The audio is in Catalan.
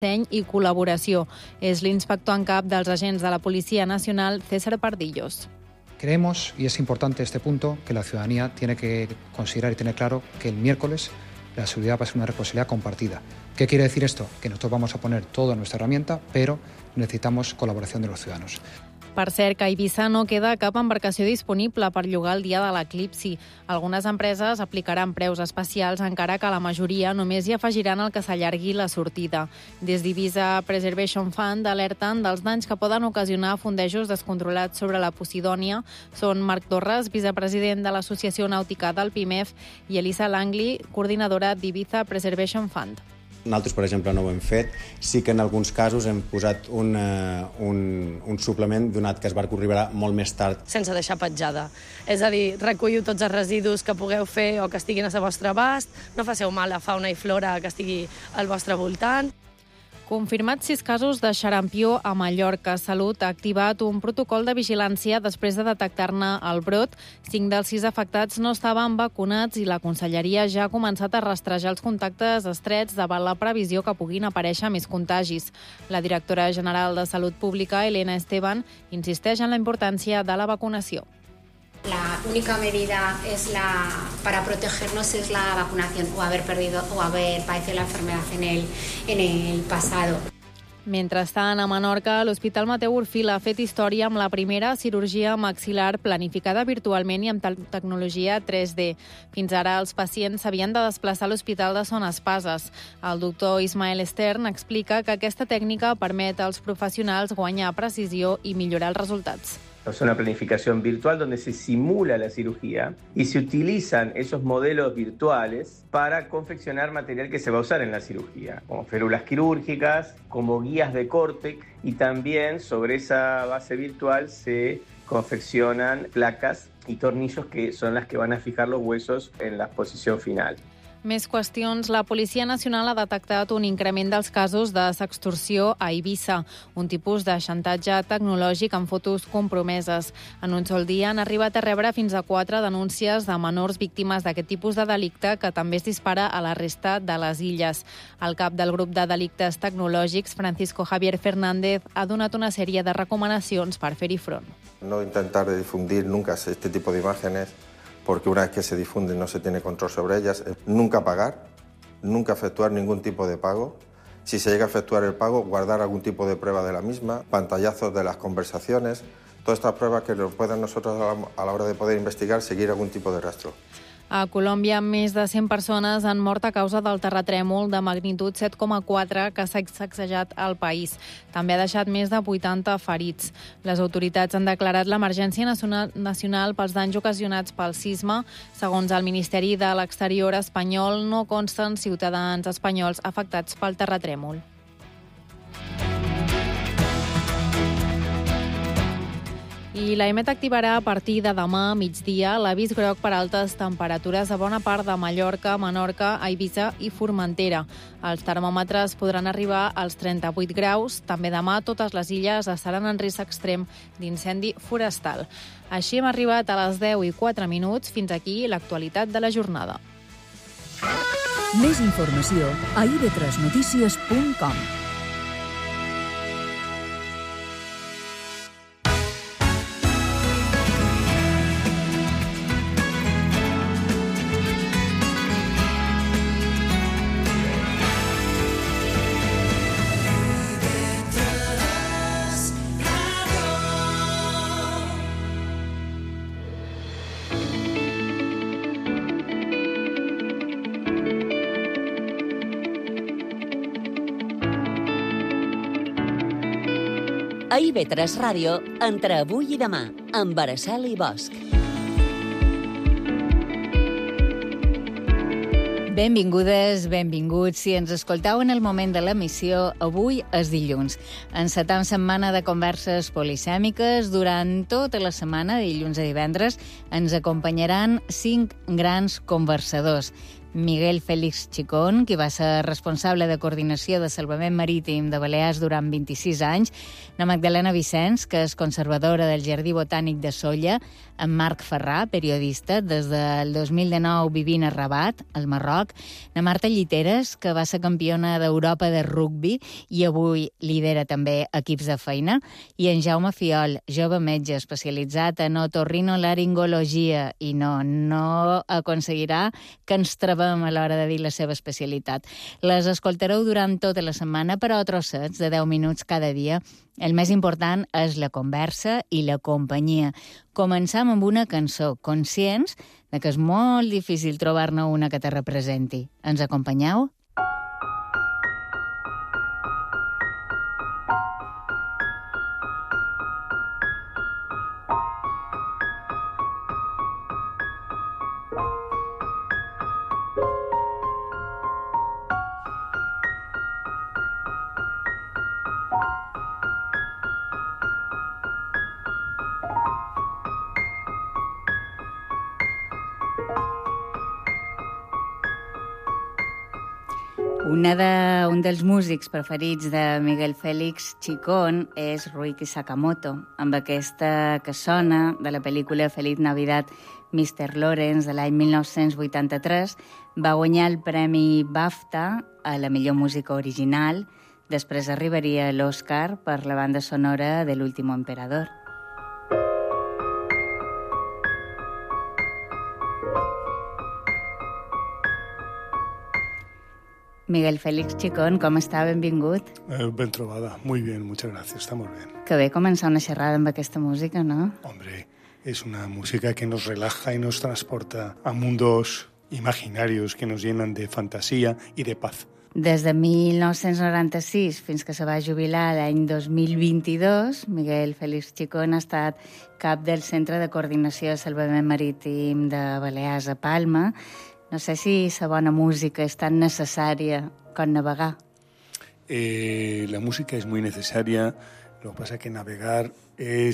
disseny i col·laboració. És l'inspector en cap dels agents de la Policía Nacional, César Pardillos. Creemos, y es importante este punto, que la ciudadanía tiene que considerar y tener claro que el miércoles la seguridad va a ser una responsabilidad compartida. ¿Qué quiere decir esto? Que nosotros vamos a poner todo en nuestra herramienta, pero necesitamos colaboración de los ciudadanos. Per cert, que a Eivissa no queda cap embarcació disponible per llogar el dia de l'eclipsi. Algunes empreses aplicaran preus especials, encara que la majoria només hi afegiran el que s'allargui la sortida. Des d'Eivissa Preservation Fund alerten dels danys que poden ocasionar fondejos descontrolats sobre la Posidònia. Són Marc Torres, vicepresident de l'Associació Nàutica del PIMEF, i Elisa Langley, coordinadora d'Eivissa Preservation Fund. Nosaltres, per exemple, no ho hem fet. Sí que en alguns casos hem posat un suplement donat que el barco arribarà molt més tard. Sense deixar petjada. És a dir, recolliu tots els residus que pugueu fer o que estiguin al vostre abast, no faceu mal a fauna i flora que estigui al vostre voltant. Confirmats 6 casos de xarampió a Mallorca. Salut ha activat un protocol de vigilància després de detectar-ne el brot. 5 dels 6 afectats no estaven vacunats i la Conselleria ja ha començat a rastrejar els contactes estrets davant la previsió que puguin aparèixer més contagis. La directora general de Salut Pública, Elena Esteban, insisteix en la importància de la vacunació. La única medida para protegernos es la vacunación o haber padecido la enfermedad en el pasado. Mentrestant, a Menorca, l'Hospital Mateu Orfila ha fet història amb la primera cirurgia maxil·lar planificada virtualment i amb tecnologia 3D. Fins ara, els pacients s'havien de desplaçar a l'Hospital de Son Espases. El doctor Ismael Stern explica que aquesta tècnica permet als professionals guanyar precisió i millorar els resultats. Es una planificación virtual donde se simula la cirugía y se utilizan esos modelos virtuales para confeccionar material que se va a usar en la cirugía, como férulas quirúrgicas, como guías de corte, y también sobre esa base virtual se confeccionan placas y tornillos que son las que van a fijar los huesos en la posición final. Més qüestions. La Policia Nacional ha detectat un increment dels casos de sextorsió a Eivissa, un tipus de xantatge tecnològic amb fotos compromeses. En un sol dia han arribat a rebre fins a 4 denúncies de menors víctimes d'aquest tipus de delicte, que també es dispara a la resta de les illes. El cap del grup de delictes tecnològics, Francisco Javier Fernández, ha donat una sèrie de recomanacions per fer-hi front. No intentar difundir nunca este tipo de imágenes, porque una vez que se difunden no se tiene control sobre ellas. Nunca pagar, nunca efectuar ningún tipo de pago. Si se llega a efectuar el pago, guardar algún tipo de prueba de la misma, pantallazos de las conversaciones, todas estas pruebas que nos puedan nosotros a la hora de poder investigar seguir algún tipo de rastro. A Colòmbia, més de 100 persones han mort a causa del terratrèmol de magnitud 7,4 que s'ha sacsejat al país. També ha deixat més de 80 ferits. Les autoritats han declarat l'emergència nacional pels danys ocasionats pel sisme. Segons el Ministeri de l'Exterior espanyol, no consten ciutadans espanyols afectats pel terratrèmol. I l'EMET activarà a partir de demà a migdia l'avís groc per altes temperatures a bona part de Mallorca, Menorca, Eivissa i Formentera. Els termòmetres podran arribar als 38 graus. També demà totes les illes estaran en risc extrem d'incendi forestal. Així hem arribat a les 10:04. Fins aquí l'actualitat de la jornada. Més informació a ib3notícies.com. A IB3 Ràdio, entre avui i demà, amb Araceli Bosch. Benvingudes, benvinguts. Si ens escoltau en el moment de l'emissió, avui és dilluns. Encetam setmana de converses polisèmiques. Durant tota la setmana, dilluns a divendres, ens acompanyaran 5 grans conversadors. Miguel Félix Chicón, qui va ser responsable de coordinació de salvament marítim de Balears durant 26 anys, la Magdalena Vicenç, que és conservadora del Jardí Botànic de Sóller, en Marc Ferrà, periodista, des del 2019 vivint a Rabat, al Marroc, la Marta Lliteres, que va ser campiona d'Europa de rugbi i avui lidera també equips de feina, i en Jaume Fiol, jove metge especialitzat en otorrinolaringologia, i no aconseguirà que ens trobem a l'hora de dir la seva especialitat. Les escoltareu durant tota la setmana, però a trossets de 10 minuts cada dia. El més important és la conversa i la companyia. Començam amb una cançó, conscients de que és molt difícil trobar-ne una que te representi. Ens acompanyeu? Un dels músics preferits de Miguel Félix Chicón és Ryuichi Sakamoto, amb aquesta que sona de la pel·lícula Feliz Navidad, Mr. Lawrence, de l'any 1983, va guanyar el Premi BAFTA a la millor música original. Després arribaria l'Oscar per la banda sonora de l'Último Emperador. Miguel Félix Chicón, com està? Benvingut. Ben trobada. Muy bien, muchas gracias. Estamos bien. Que bé començar una xerrada amb aquesta música, ¿no? Hombre, es una música que nos relaja y nos transporta a mundos imaginarios que nos llenan de fantasía y de paz. Des de 1996 fins que se va jubilar l'any 2022, Miguel Félix Chicón ha estat cap del Centre de Coordinació de Salvament Marítim de Balears a Palma. No sé si la bona música és tan necessària com navegar. La música es muy necesaria, lo que pasa es que navegar es